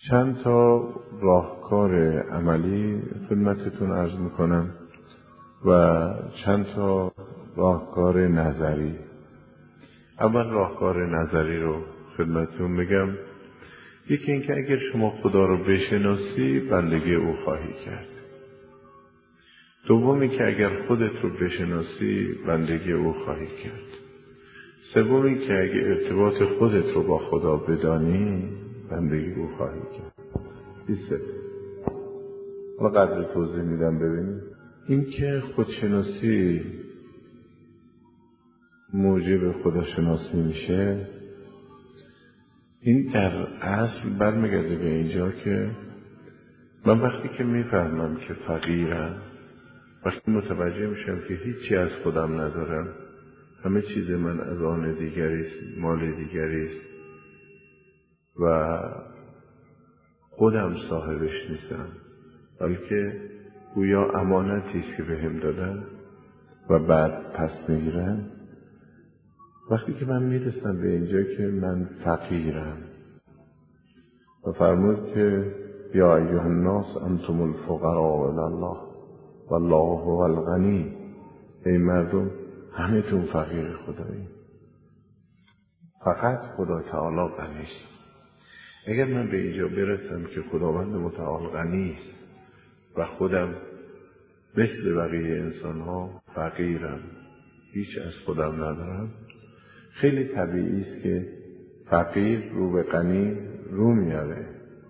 چند تا راهکار عملی خدمتتون عرض میکنم و چند تا راهکار نظری. اول راهکار نظری رو خدمتتون بگم. یکی این که اگر شما خدا رو بشناسی بندگی او خواهی کرد. دومی که اگر خودت رو بشناسی بندگی او خواهی کرد. سومی که اگر ارتباط خودت رو با خدا بدانی بندگی او خواهی کرد. بیسته و قدر توضیح میدم ببینید. این که خودشناسی موجب خداشناسی میشه، این در اصل برمیگرده به اینجا که من وقتی که میفهمم که فقیرم، وقتی متوجه میشم که هیچی از خودم ندارم، همه چیز من از آن دیگریست، مال دیگریست و خودم صاحبش نیستم، بلکه گویا امانتیست که بهم دادن و بعد پس میگیرن. وقتی که من میرسم به اینجا که من فقیرم و فرمود که یا ایها الناس انتم الفقراء الی الله والله هو الغنی، ای مردم همه‌تون فقیر خدایی، فقط خدا تعالی غنیست. اگر من به اینجا برسم که خداوند متعال غنیست و خودم مثل بقیه انسان ها فقیرم، هیچ از خودم ندارم، خیلی طبیعی است که فقیر رو به غنی رو میاره.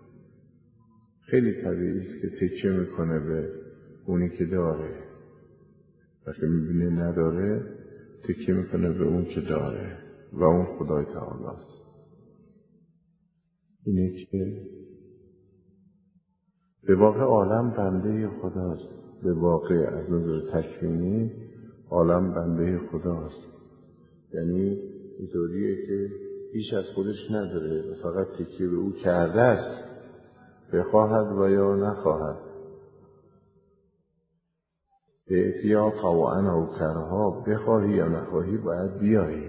خیلی طبیعی است که تکیه میکنه به اونی که داره، وقتی میبینه نداره تکیه میکنه به اون که داره و اون خدای تعالی است. اینه که به واقع عالم بنده خداست. به واقع از نظر تکوینی عالم بنده خداست، یعنی اینطوریه که هیچ از خودش نداره و فقط تکیه به او کرده است، بخواهد و یا نخواهد. اعتیا طوعا و کرها، بخواهی یا نخواهی باید بیایی.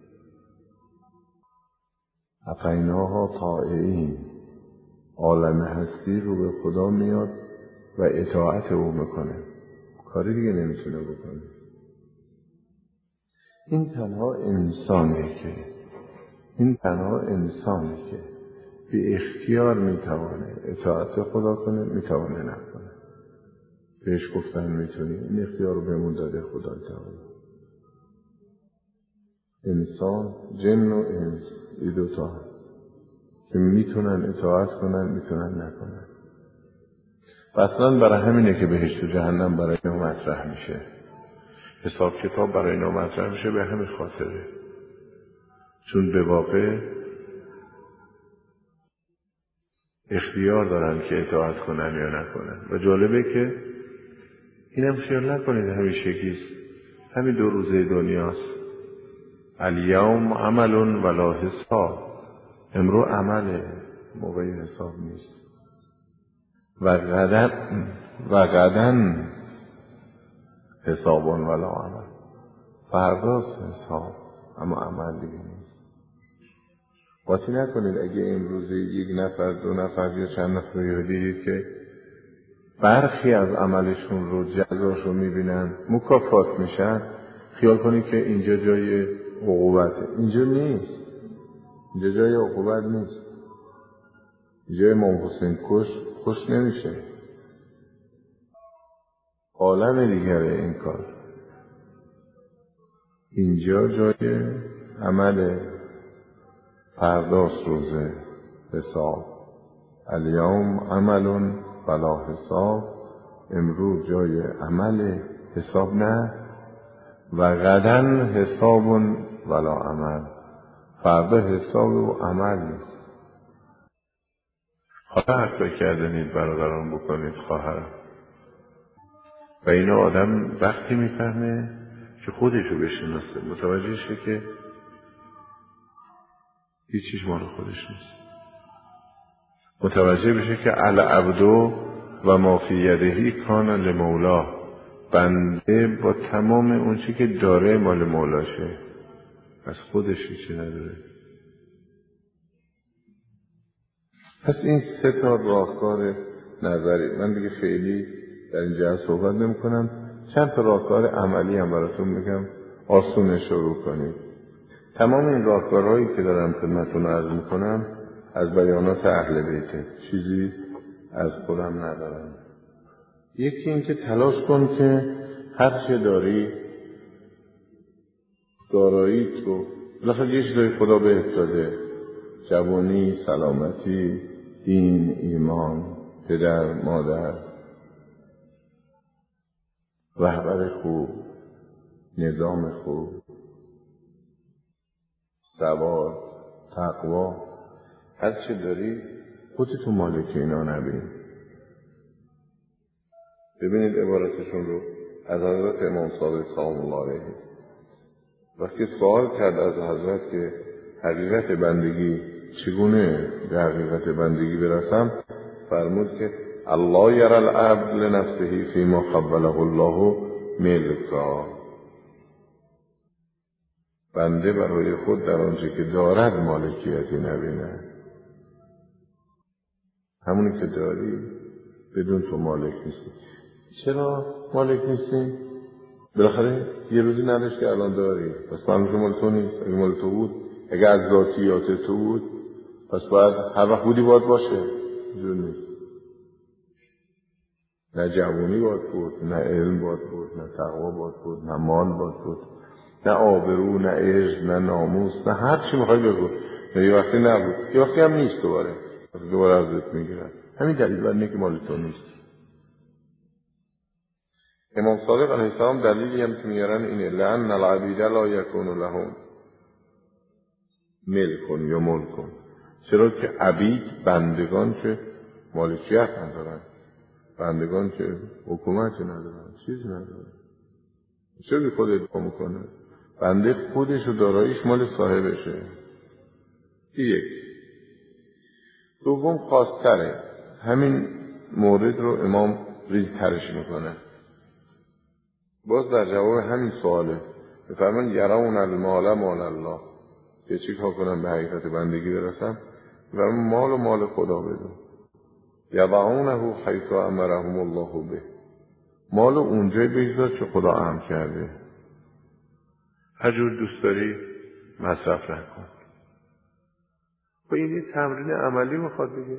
اطعناها طائعین، عالم هستی رو به خدا میاد و اطاعت او میکنه، کاری دیگه نمیتونه بکنه. این تنها انسانه که به اختیار میتوانه اطاعت خدا کنه، میتوانه نکنه. بهش گفتن میتونی، این اختیار رو بهمون داده خدا تعالی. انسان، جن و انس، این دوتا که میتونن اطاعت کنن، میتونن نکنن. اصلا برای همینه که بهشت و جهنم برای اینا مطرح میشه، حساب کتاب برای اینا مطرح میشه به همین خاطره، چون به واقع اختیار دارن که اطاعت کنن یا نکنن. و جالبه که اینم خیال نکنید همیشگیست، همین 2 روزه دنیاست. الیوم عمل ولا حساب، امرو عمله، موقعی حساب نیست. و غدن حساب ولا عمل، فرداست حساب اما عمل دیگه نیست. قاطی نکنید اگه امروز 1 نفر 2 نفر یا چند نفر رو دیدید که برخی از عملشون رو جزاشو میبینن، مکافات میشن، خیال کنید که اینجا جای عقوبته. اینجا نیست، اینجا جای عقوبت نیست. جای امام حسین خوش نمیشه، عالم دیگره این کار. اینجا جای عمل، فرداست روز حساب. الیوم عمل ولا حساب، امروز جای عمل، حساب نه. و غدن حساب ولا عمل، فردا حساب و عمل نیست. خواهر حتی کردنید برادران بکنید خواهر. و این آدم وقتی میفهمه که خودشو بشناسه، متوجه شه که هیچیش مال خودش نیست، متوجه بشه که العبدو و ما فی یدهی کان لمولا، بنده با تمام اون چی که داره مال مولاشه، از خودش هیچی نداره. پس این 3 راهکار نظری، من دیگه خیلی در این جهت صحبت نمی کنم. چند تا راهکار عملی هم براتون میگم، آسون شروع کنید. تمام این راهکارهایی که دارم خدمتتون عرض میکنم از بیانات اهل بیته، چیزی از خودم ندارم. یکی این که تلاش کن که هر چه دارایی تو بالاخره یه چیزایی خدا بهت داده، جوانی، سلامتی، دین، ایمان، پدر، مادر، رهبر خوب، نظام خوب، ثبات، تقوا، هر چه داری خودتو مالک اینا نبین. ببینید عبارتشون رو از حضرت امام صادق سلام الله علیه. وقتی سوال کرد از حضرت که حقیقت بندگی چگونه به حقیقت بندگی برسم، فرمود که الله یرى العبد لنفسه فیما قبله الله ملکا. بنده برای خود در آنچه که دارد مالکیتی نبینه. همونی که داری بدون تو مالک نیستی. چرا مالک نیستی؟ بالاخره یه روزی نداشتی الان داری، پس معلومه که مال تو نیست. اگه مال تو بود، اگه از ذاتیات تو بود، پس باید هر وقت بودی باید باشه. اینجور نیست. نه جوانی باید بود، نه علم باید بود، نه تقوا باید بود، نه مال باید بود، نه آبرو، نه عشق، نه ناموس، نه هر چی میخوای بگو. یه وقتی نبود، یه وقتی هم نیست دوباره ازت میگیرن. همین دلیل بر اینه که مال تو نیست. امام صادق علیه السلام دلیلی هم که میارن اینه، لأن العبید لا یکون لهم ملک یا ملک. چرا که عبید، بندگان که مالکیت ندارن، بندگان که حکومت ندارن، چیز ندارن. چرا بی خود ادعا میکنه؟ بنده خودش و داراییش مال صاحبشه. یک. دوم خواستره. همین مورد رو امام ریزترش میکنه. باز در جواب همین سواله بفرمان یرون المال مال الله، که چی کار کنم به حقیقت بندگی برسم؟ و مال و مال خدا بدون. یضعونه حیث امرهم الله به، مال اونجای بگذار که خدا امر کرده. هر جور دوست داری مصرف نکن. و این یه تمرین عملی میخواد دیگه.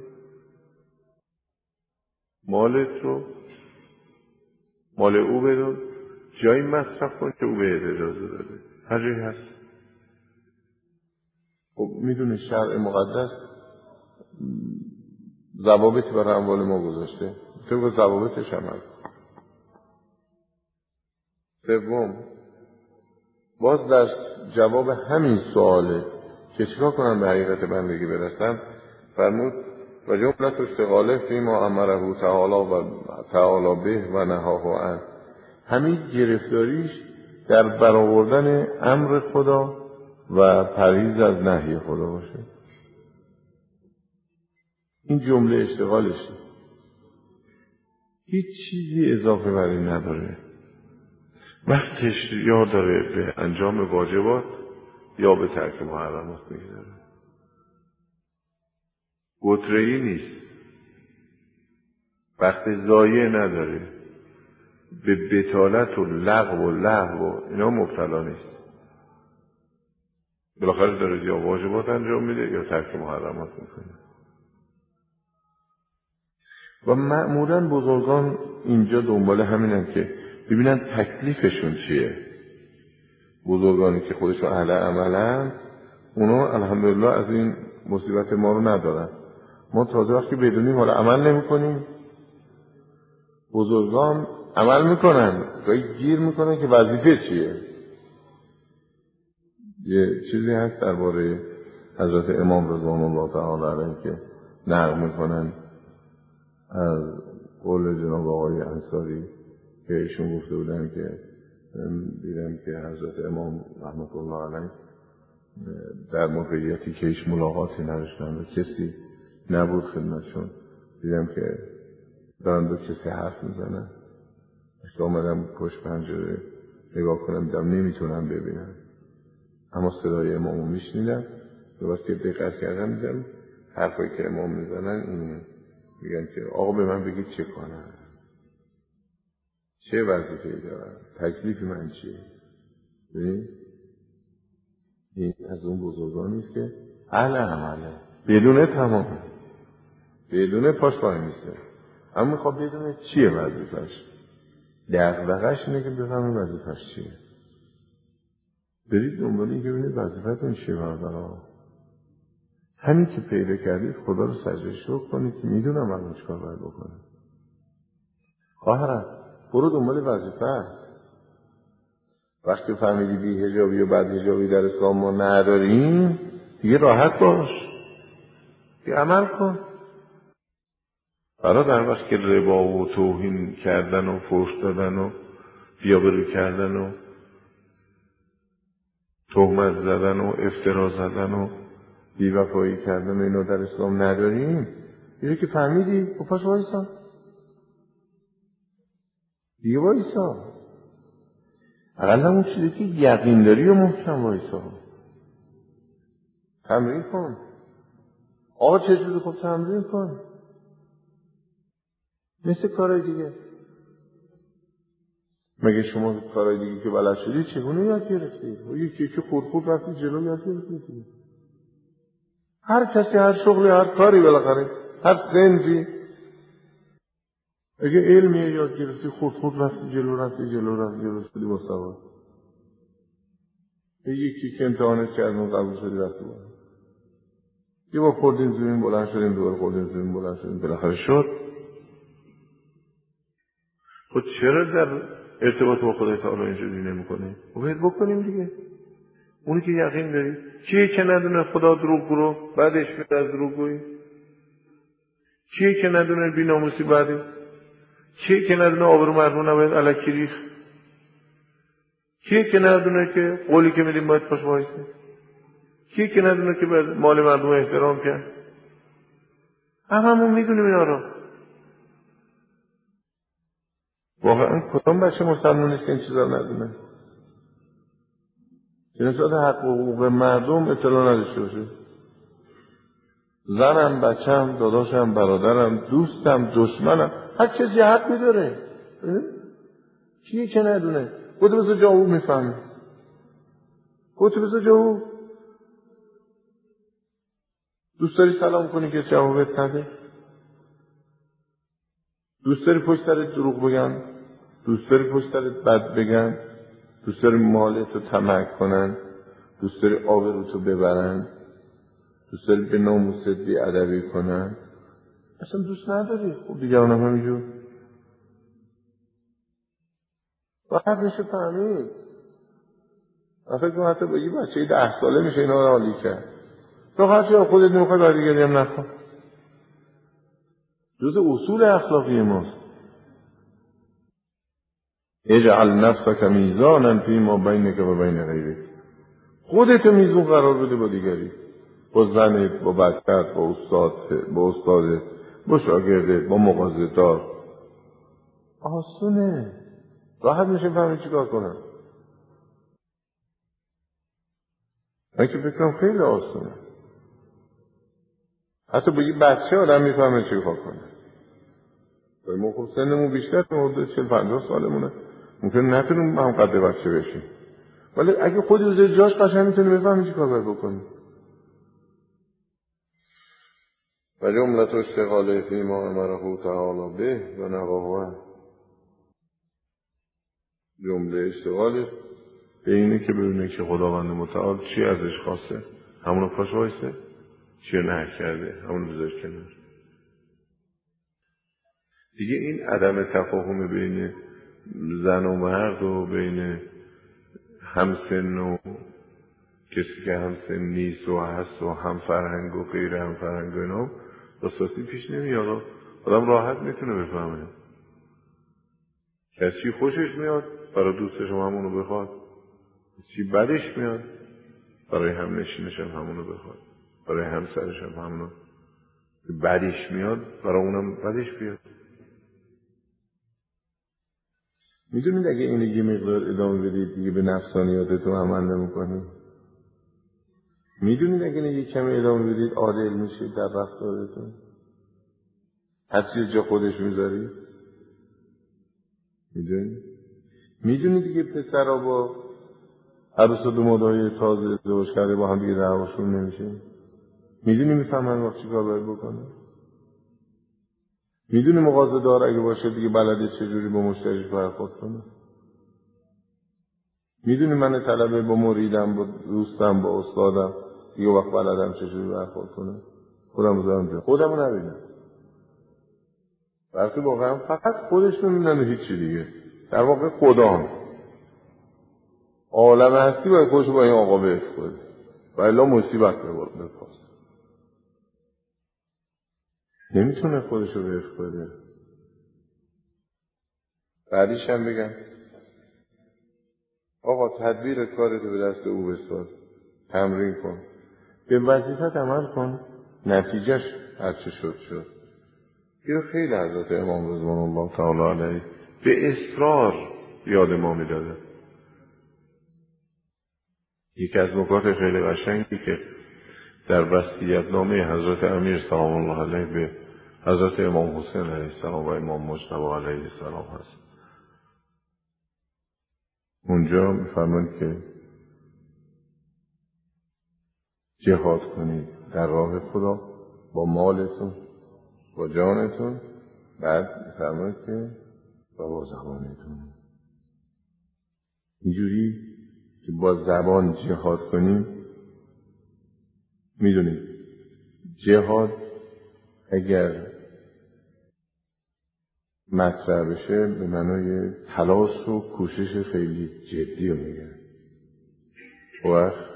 مالت رو مال او بدون، جایی مصرف کن که او بهت اجازه داده. هر جایی هست. خب میدونه شرع مقدس ضوابطی برای اموال ما گذاشته، طبق ضوابطش عمل. سوم، باز در جواب همین سواله که چیکار کنم به حقیقت بندگی برسم، فرمود و جملت اشتغاله فیما امره تعالی به و نهاه عنه. همین گرفتاریش در برآوردن امر خدا و پرهیز از نهی خدا باشه. این جمله اشتغالشه، هیچ چیزی اضافه بر این نداره. وقتش یا داره به انجام واجبات یا به ترک محرمات میگذاره. گتره‌ای نیست، وقت ضایع نداره، به بطالت و لغو و لهو و اینا مبتلا نیست. بالاخره داره یا واجبات انجام میده یا ترک محرمات میکنه. و معمولاً بزرگان اینجا دنبال همینن که ببینن تکلیفشون چیه. بزرگانی که خودشون اهل عملن، اونا الحمدلله از این مصیبت ما رو ندارن. ما تازه وقتی بدونیم حالا عمل نمی کنیم. بزرگان عمل میکنن، گاهی گیر میکنن که وظیفه چیه. یه چیزی هست درباره حضرت امام رضوان الله تعالی علیه که نقل میکنن از قول جناب آقای انصاری که ایشون گفته بودن که دیدم که حضرت امام رحمت الله علیه در موقعیتی که هیچ ملاقاتی نداشتن و کسی نبود خدمتشون، دیدم که دارن دو کسی حرف میزنن. که آمدم پشت پنجره نگاه کنم، دیدم نمیتونم ببینم، اما صدای امامو میشنیدم. و وقتی دقت کردم دیدم حرفایی که امام میزنن اینه، میگن که آقا به من بگید چه کنم، چه وظیفه‌ای دارم، تکلیف من چیه. این از اون بزرگانی است که اهل عمله، بدونه تمامه، بدونه پاش پای میسته، اما میخواد بدونه چیه وظیفش. دغدغه‌اش اینه که بفهمه وظیفش چیه. برید دنبال این که ببینید وظیفتون چیه. برادرها همین که پیدا کردید خدا رو سجده شکر کنید که میدونم الان چیکار باید بکنم. خواهرم برو دنبال وظیفه. وقتی فهمیدی بی حجابی و بد حجابی در اسلام ما نداریم، دیگه راحت باش، دیگه عمل کن. برادر وقت که ربا و توهین کردن و فحش دادن و بیابرو کردن و تهمت زدن و افترا زدن و بی‌وفایی کردن و اینو در اسلام نداریم، دیگه که فهمیدی و پاش وایسا، دیگه وایسا. اقل همون چیزی که یقین داری و محکم وایسا، تمرین کن. آقا چه چیزی؟ خب تمرین کن مثل کارهای دیگه. مگه شما کارهای دیگه که بلد شدی چگونه یاد گرفتی؟ یکی که خود رفتی جلو یاد گرفتی. هر کسی هر شغلی هر کاری بالاخره هر سنفی، اگه علمیه یاد گرفتی خود رفتی جلو شدی با سواد. یکی که امتحانت کردن قبول شدی رفتی بالا. یه بار خوردیم زمین بلند شدیم، دوباره خوردیم زمین بلند شدیم، بالاخره شد. خود چرا در ارتباط با خدای تعالی اینجوری نمی‌کنی؟ باید بکنیم دیگه. اونی که یقین داری، کیه که ندونه خدا دروغ رو بعدش میاد از دروغگویی؟ کیه که ندونه بی‌ناموسی بعدی؟ کیه که ندونه آبرو مردم نباید الکی ریخت؟ کیه که ندونه که قولی که میدیم باید پاش وایسه؟ کیه که ندونه که باید مال مردم احترام کرد؟ هممون میدونیم اینا رو. واقعا کدام بچه مسلمان نیست که این چیزا ندونه؟ که نسبت حق و حقوق مردم اطلاع نداشته باشه. زنم، بچم، داداشم، برادرم، دوستم، دشمنم، هر کسی حق میداره. کیه که ندونه؟ خودت بذار جا او میفهمی. خودت بذار جا او. دوست داری سلام کنی که جوابت نده؟ دوست داری پشت سرت دروغ بگن؟ دوست داری پشت سرت بد بگن؟ دوست داری مالتو طمع کنن؟ دوست داری آبروتو ببرن؟ دوست داری به ناموست بی‌ادبی کنن؟ اصلا دوست نداری. خب دیگران هم همینجور. فقط میشه فهمید. فکر کنم حتی بگی بچه 10 ساله میشه اینا رو حالی کرد. تو هرچی خودت نمیخوای برای دیگری هم نکن. جز اصول اخلاقی ماست. اجعل نفسک میزانا فیما بینک و بین غیرک. خودت میزون قرار بده با دیگری، با زنت، با بچت، با استادت، با شاگردت، با مغازه‌دار. آسونه. راحت میشه فهمید چی کار کنم. من که فکرم خیلی آسونه. حتی با یه بچه آدم میفهمه چی کار کنه. ما خب سنمون بیشتر، حدود 40-50 سالمونه، ممکن نتونیم هم قد بچه بشیم، ولی اگه خودی روزه جاش قشنگ میتونی بفهمی چی کار باید بکنی. و جملت اشتغاله فیما امره تعالی به و نواهوه. جمله اشتغاله به اینه که ببینه که خداوند متعال چی ازش خواسته، همونو پاش وایسته، چی نه کرده همونو بذارش کنار. دیگه این عدم تفاهم بین زن و مرد و بین همسن و کسی که همسن نیست و هست و هم فرهنگ و غیر هم فرهنگ و اینا اساسی پیش نمیاد. آدم راحت میتونه بفهمه کسی خوشش میاد برای دوستش هم همونو بخواد، چی بدش میاد برای هم نشینش هم همونو بخواد، برای همسرش هم همونو بدش میاد برای اونم بدش بیاد. میدونید اگه اینو یه مقدار ادامه بدید دیگه به نفسانیاتتون عمل نمی‌کنید. میدونید اگه یک کمی ادامه بدید عادل میشید در رفتارتون؟ هر چیز جا خودش میذارید؟ میدونید دیگه پسرها با عروس و دامادای تازه ازدواج کرده با هم دیگه دعواشون نمیشه؟ میدونی میفهمن وقت چی کار باید بکنه؟ میدونی مغازه دار اگه باشه دیگه بلده چجوری با مشتریش برخورد کنه؟ میدونی من طلبه با مریدم، با دوستم، با استادم دیگه وقت بلدم چجوری برخورد کنه؟ خودم بذارم جا خودمو نبینم، بلکه واقعا فقط خودشون میبینن و هیچی دیگه. در واقع خدا عالم هستی باید خودشو با این آقا وفق کنه و الا مصیبت بپاس. نمیتونه خودشو وفق کنه. بعدیش هم بگم آقا تدبیر کارتو به دست او بسپار، تمرین کن، به وظیفت عمل کن، نتیجهش هرچه شد. این خیلی حضرت امام رضوان الله تعالی علیه به اصرار یاد ما میداده. یکی از نکات خیلی قشنگی که در وصیت‌نامه حضرت امیر سلام الله علیه به حضرت امام حسین علیه السلام و امام مجتبی علیه السلام هست. اونجا می‌فرمایند که جهاد کنید در راه خدا با مالتون، با جانتون، بعد می‌فرمایند که با زبانتون. اینجوری که با زبان جهاد کنیم، میدونید جهاد اگر مطرح بشه به معنای تلاش و کوشش خیلی جدی رو میگن. وقت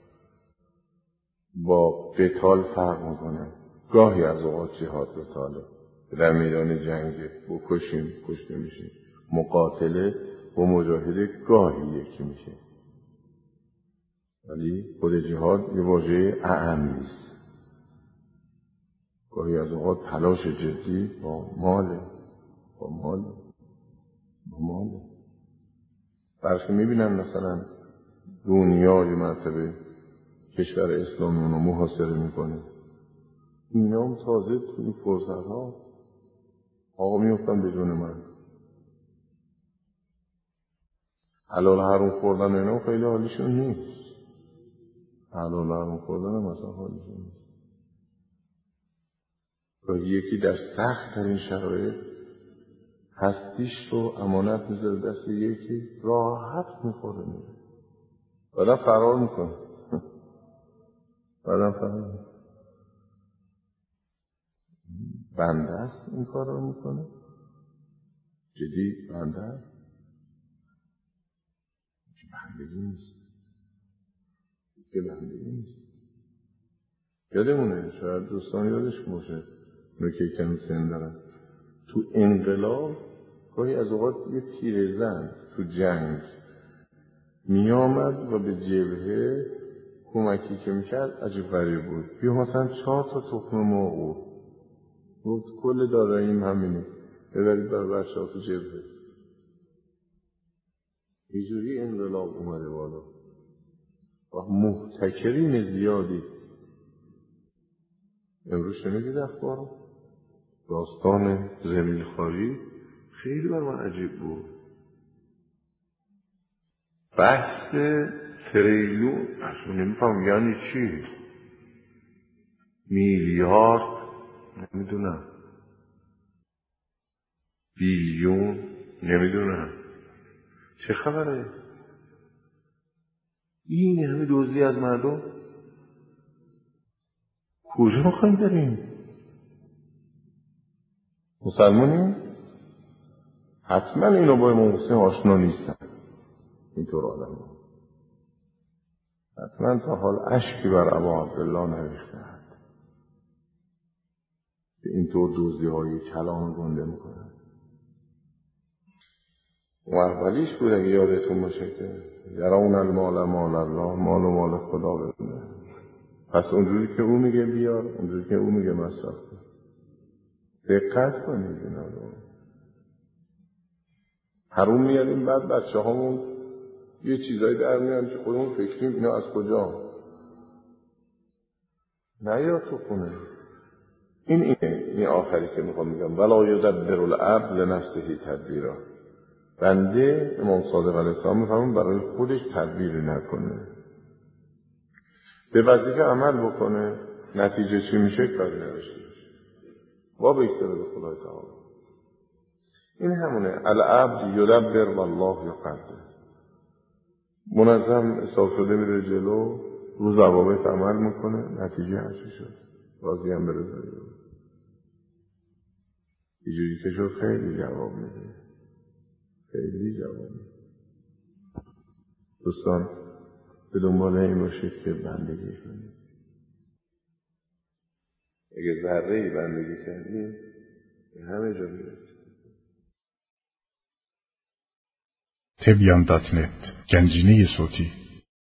با قتال فرق میکنه. گاهی از اوقات جهاد قتاله، در میدان جنگه و کشته میشیم. مقاتله و مجاهده گاهی یکی میشه، ولی خود جهاد یه واژه اعم نیست. گاهی از اوقات تلاش جدی با ماله. برخی میبینن مثلا دنیا یه مرتبه کشور اسلامی اونو محاصره میکنه، اینا هم تازه تو این فرصت ها آقا میفتن به جون من. حلال حروم خوردن اینا خیلی حالیشون نیست. حلال حروم خوردن هم مثلا حالیشون نیست. و یکی در سخت ترین شرایط هستیش رو امانت میذاره دست یکی، راحت میخوره میره، بعدم فرار میکنه. بنده است این کار رو میکنه، جدی بنده است، بندگی نیست. یادمونه، شاید دوستان یادش باشه نکه کمی سن دارن، تو انقلاب گاهی از اوقات یه پیرزن تو جنگ می آمد و به جبهه کمکی که میکرد عجیب غریب بود. بیا مثلا 4 تا تخم مرغ بود، کل داراییم همینه، ببرید برای بچه ها تو جبهه. اینجوری انقلاب اومده بالا و محتکرین زیادی. امروز شنیدید اخبار داستان زمینخواری؟ خیلی بر من عجیب بود. بحث تریلیون اصلا نمیفهم یعنی چی، میلیارد، نمیدونم، بیلیون، نمیدونم چه خبره. این همه دزدی از مردم، کجا میخوایم بریم؟ مسلمانیم؟ حتما اینو با امام حسین آشنا نیستن. اینطور آدم ها حتما تا حال اشکی بر ابا عبدالله نریختند که اینطور دزدی های کلان گنده میکنن. و اولیش بود اگه یادتون باشه که یرون المال مال الله، مال و مال خدا بدونه. پس اونجوری که او میگه بیار، اونجوری که او میگه مصرف کن. دقت کنید اینا رو. حروم میاریم، بعد بچه هامون یه چیزایی در میان که خودمون فکریم اینا از کجا. نه یا تو خونه. این آخری که میخوام میگم ولا یدبر العبد لنفسه تدبیرا. بنده امام صادق علیه السلام میفهمون برای خودش تدبیری نکنه، به وظیفه عمل بکنه، نتیجه چی میشه کاری نداشته باشه، با بیکتره به خدای تعالی. این همونه العبد یدبر والله یقدر. منظم حساب شده میره جلو، رو ضوابط عمل میکنه، نتیجه هرچی شد راضی هم به رضای او. اینجوری که شد خیلی جواب میده، خیلی جواب میده. دوستان به دنبال این باشید که بندگی کنید. اگه ذره‌ای بندگی کردیم به همه جا میرسید. تبیان.net گنجینه صوتی